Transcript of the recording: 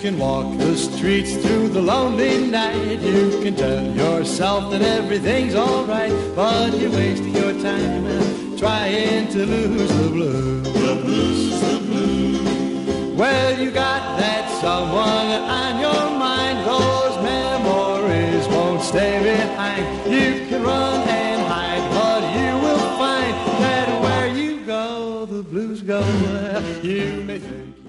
can walk the streets through the lonely night. You can tell yourself that everything's alright, but you're wasting your time trying to lose the blues. The blues, the blues. Well, you got that someone on your mind. Those memories won't stay behind. You can run and hide, but you will find that where you go, the blues go. You may think